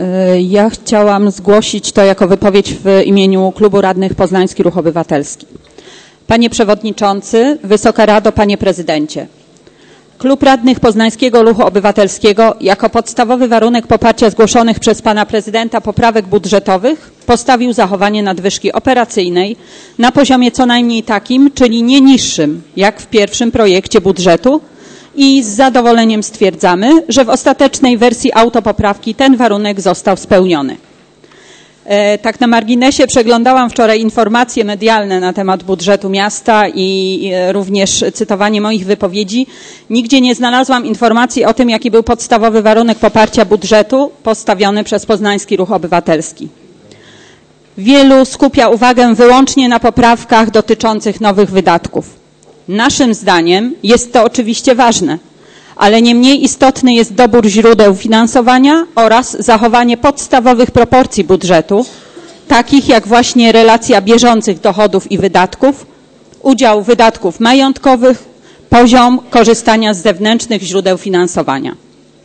Ja chciałam zgłosić to jako wypowiedź w imieniu Klubu Radnych Poznański Ruch Obywatelski. Panie Przewodniczący, Wysoka Rado, Panie Prezydencie. Klub Radnych Poznańskiego Ruchu Obywatelskiego jako podstawowy warunek poparcia zgłoszonych przez Pana Prezydenta poprawek budżetowych postawił zachowanie nadwyżki operacyjnej na poziomie co najmniej takim, czyli nie niższym jak w pierwszym projekcie budżetu i z zadowoleniem stwierdzamy, że w ostatecznej wersji autopoprawki ten warunek został spełniony. Tak na marginesie przeglądałam wczoraj informacje medialne na temat budżetu miasta i również cytowanie moich wypowiedzi. Nigdzie nie znalazłam informacji o tym, jaki był podstawowy warunek poparcia budżetu postawiony przez Poznański Ruch Obywatelski. Wielu skupia uwagę wyłącznie na poprawkach dotyczących nowych wydatków. Naszym zdaniem jest to oczywiście ważne, ale nie mniej istotny jest dobór źródeł finansowania oraz zachowanie podstawowych proporcji budżetu, takich jak właśnie relacja bieżących dochodów i wydatków, udział wydatków majątkowych, poziom korzystania z zewnętrznych źródeł finansowania.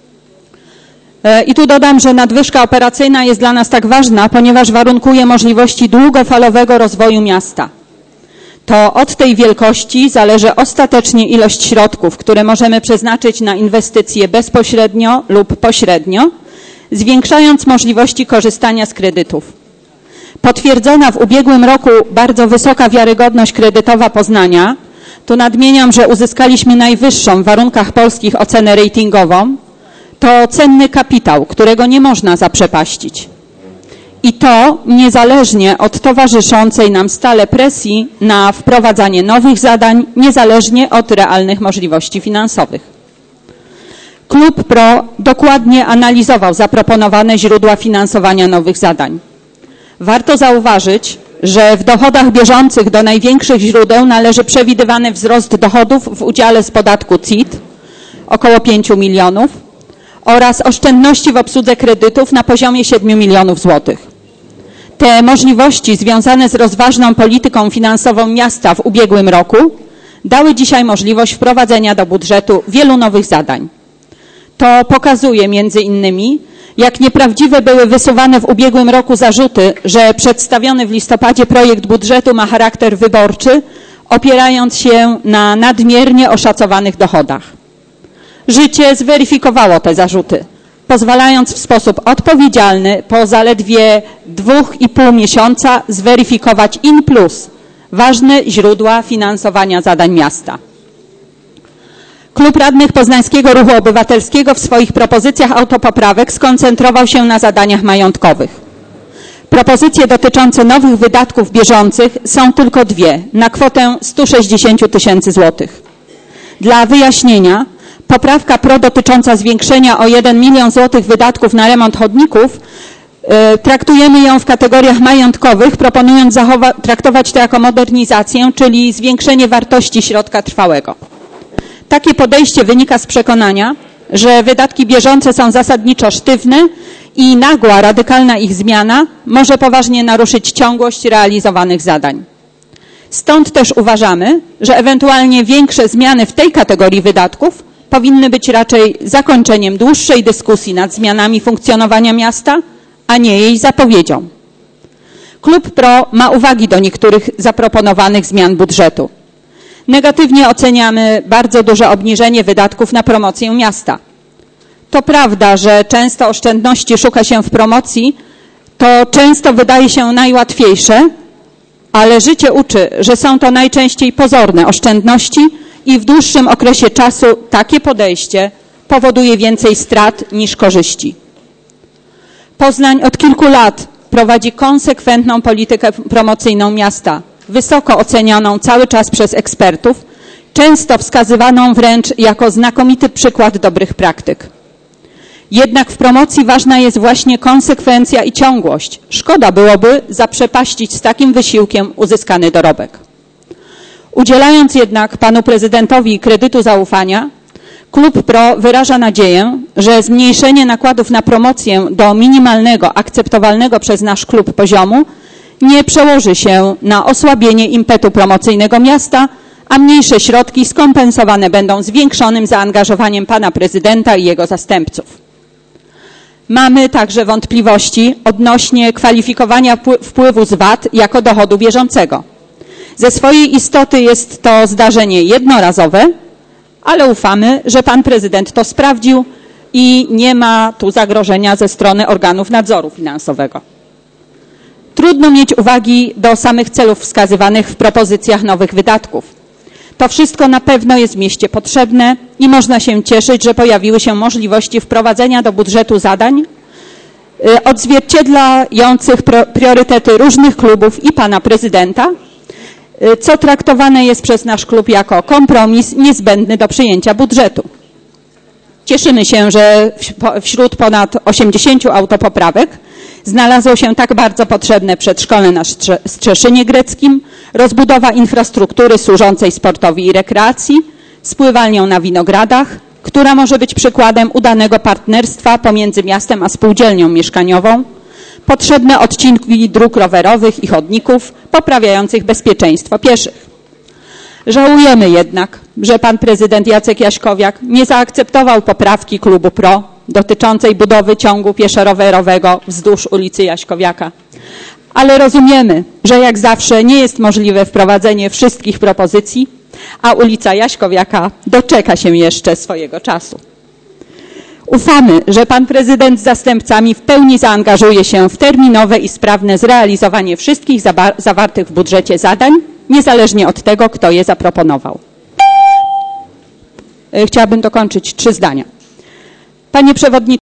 I tu dodam, że nadwyżka operacyjna jest dla nas tak ważna, ponieważ warunkuje możliwości długofalowego rozwoju miasta. To od tej wielkości zależy ostatecznie ilość środków, które możemy przeznaczyć na inwestycje bezpośrednio lub pośrednio, zwiększając możliwości korzystania z kredytów. Potwierdzona w ubiegłym roku bardzo wysoka wiarygodność kredytowa Poznania, tu nadmieniam, że uzyskaliśmy najwyższą w warunkach polskich ocenę ratingową, to cenny kapitał, którego nie można zaprzepaścić. I to niezależnie od towarzyszącej nam stale presji na wprowadzanie nowych zadań, niezależnie od realnych możliwości finansowych. Klub PRO dokładnie analizował zaproponowane źródła finansowania nowych zadań. Warto zauważyć, że w dochodach bieżących do największych źródeł należy przewidywany wzrost dochodów w udziale z podatku CIT, około 5 milionów, oraz oszczędności w obsłudze kredytów na poziomie 7 milionów złotych. Te możliwości związane z rozważną polityką finansową miasta w ubiegłym roku dały dzisiaj możliwość wprowadzenia do budżetu wielu nowych zadań. To pokazuje między innymi, jak nieprawdziwe były wysuwane w ubiegłym roku zarzuty, że przedstawiony w listopadzie projekt budżetu ma charakter wyborczy, opierając się na nadmiernie oszacowanych dochodach. Życie zweryfikowało te zarzuty, pozwalając w sposób odpowiedzialny po zaledwie 2,5 miesiąca zweryfikować in plus ważne źródła finansowania zadań miasta. Klub Radnych Poznańskiego Ruchu Obywatelskiego w swoich propozycjach autopoprawek skoncentrował się na zadaniach majątkowych. Propozycje dotyczące nowych wydatków bieżących są tylko dwie, na kwotę 160 tysięcy złotych. Dla wyjaśnienia, poprawka PRO dotycząca zwiększenia o 1 milion złotych wydatków na remont chodników, traktujemy ją w kategoriach majątkowych, proponując traktować to jako modernizację, czyli zwiększenie wartości środka trwałego. Takie podejście wynika z przekonania, że wydatki bieżące są zasadniczo sztywne i nagła, radykalna ich zmiana może poważnie naruszyć ciągłość realizowanych zadań. Stąd też uważamy, że ewentualnie większe zmiany w tej kategorii wydatków powinny być raczej zakończeniem dłuższej dyskusji nad zmianami funkcjonowania miasta, a nie jej zapowiedzią. Klub PRO ma uwagi do niektórych zaproponowanych zmian budżetu. Negatywnie oceniamy bardzo duże obniżenie wydatków na promocję miasta. To prawda, że często oszczędności szuka się w promocji, to często wydaje się najłatwiejsze, ale życie uczy, że są to najczęściej pozorne oszczędności i w dłuższym okresie czasu takie podejście powoduje więcej strat niż korzyści. Poznań od kilku lat prowadzi konsekwentną politykę promocyjną miasta, wysoko ocenianą cały czas przez ekspertów, często wskazywaną wręcz jako znakomity przykład dobrych praktyk. Jednak w promocji ważna jest właśnie konsekwencja i ciągłość. Szkoda byłoby zaprzepaścić z takim wysiłkiem uzyskany dorobek. Udzielając jednak panu prezydentowi kredytu zaufania, Klub PRO wyraża nadzieję, że zmniejszenie nakładów na promocję do minimalnego, akceptowalnego przez nasz klub poziomu nie przełoży się na osłabienie impetu promocyjnego miasta, a mniejsze środki skompensowane będą zwiększonym zaangażowaniem pana prezydenta i jego zastępców. Mamy także wątpliwości odnośnie kwalifikowania wpływu z VAT jako dochodu bieżącego. Ze swojej istoty jest to zdarzenie jednorazowe, ale ufamy, że pan prezydent to sprawdził i nie ma tu zagrożenia ze strony organów nadzoru finansowego. Trudno mieć uwagi do samych celów wskazywanych w propozycjach nowych wydatków. To wszystko na pewno jest w mieście potrzebne i można się cieszyć, że pojawiły się możliwości wprowadzenia do budżetu zadań odzwierciedlających priorytety różnych klubów i pana prezydenta, co traktowane jest przez nasz klub jako kompromis niezbędny do przyjęcia budżetu. Cieszymy się, że wśród ponad 80 autopoprawek znalazło się tak bardzo potrzebne przedszkole na Strzeszynie Greckim, rozbudowa infrastruktury służącej sportowi i rekreacji, z pływalnią na Winogradach, która może być przykładem udanego partnerstwa pomiędzy miastem a spółdzielnią mieszkaniową, potrzebne odcinki dróg rowerowych i chodników poprawiających bezpieczeństwo pieszych. Żałujemy jednak, że pan prezydent Jacek Jaśkowiak nie zaakceptował poprawki klubu PRO dotyczącej budowy ciągu pieszo-rowerowego wzdłuż ulicy Jaśkowiaka. Ale rozumiemy, że jak zawsze nie jest możliwe wprowadzenie wszystkich propozycji, a ulica Jaśkowiaka doczeka się jeszcze swojego czasu. Ufamy, że pan prezydent z zastępcami w pełni zaangażuje się w terminowe i sprawne zrealizowanie wszystkich zawartych w budżecie zadań, niezależnie od tego, kto je zaproponował. Chciałabym dokończyć 3 zdania. Panie przewodniczący,